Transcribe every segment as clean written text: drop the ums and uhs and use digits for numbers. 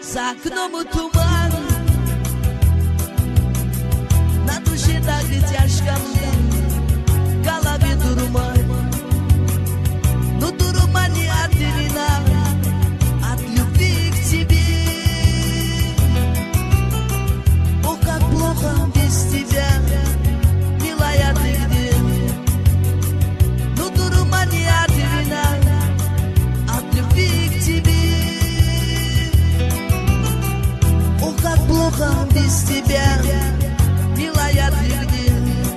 За окном туман, на душе так и тяжко мне, в голове дурман. Но дурман не от вина, от любви к тебе. О, как плохо без тебя, милая, ты где? Но дурман не от вина, от любви к тебе. Как плохо без тебя, милая, ты где?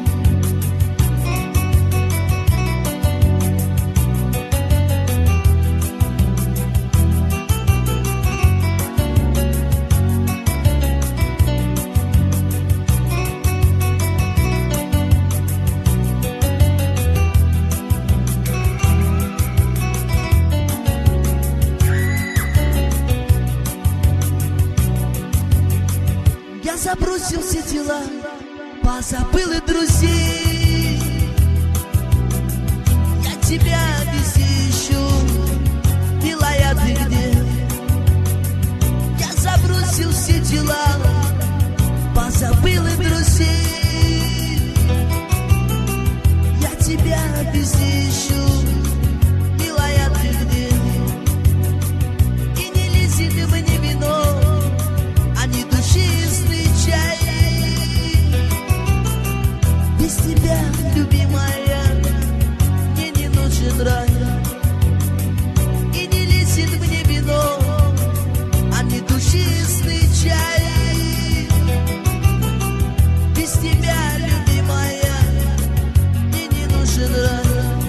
Я забросил все дела, позабыл и друзей. Я тебя везде ищу, милая, ты где? Я забросил все дела, позабыл и друзей. Я тебя везде ищу, милая, ты где? И не лези ты мне вино, а не душистый чай. Без тебя, любимая, мне не нужен рай. И не лезет мне вино, а не душистый чай. Без тебя, любимая, мне не нужен рай.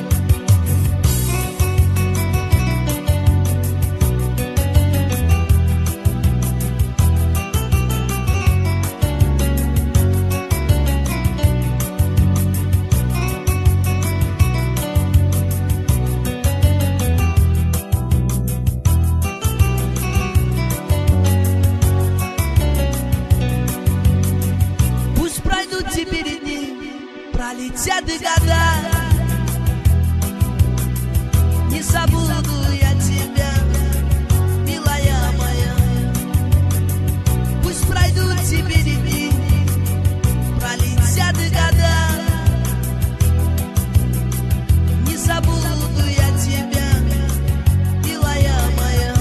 Теперь дни, пролетят и года, не забуду я тебя, милая моя. Пусть пройдут теперь дни, пролетят и года, не забуду я тебя, милая моя.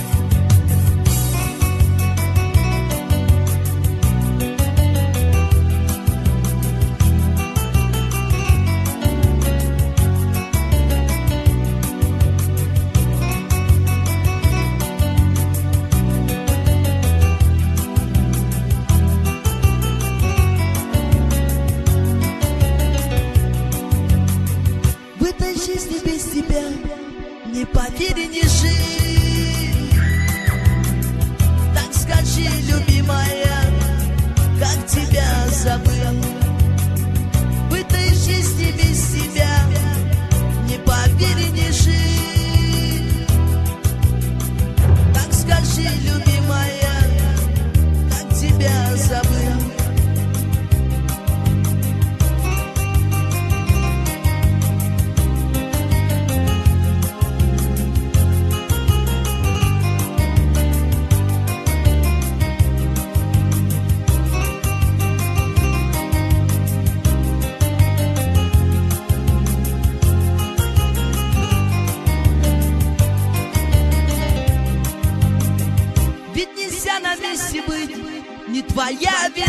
Жизни без тебя не поверь, не жить. Так скажи, любимая, как тебя забыл. В этой жизни без тебя не поверь, не жить. Так скажи, любимая, как тебя забыл. Ведь нельзя на месте быть, не твоя вина.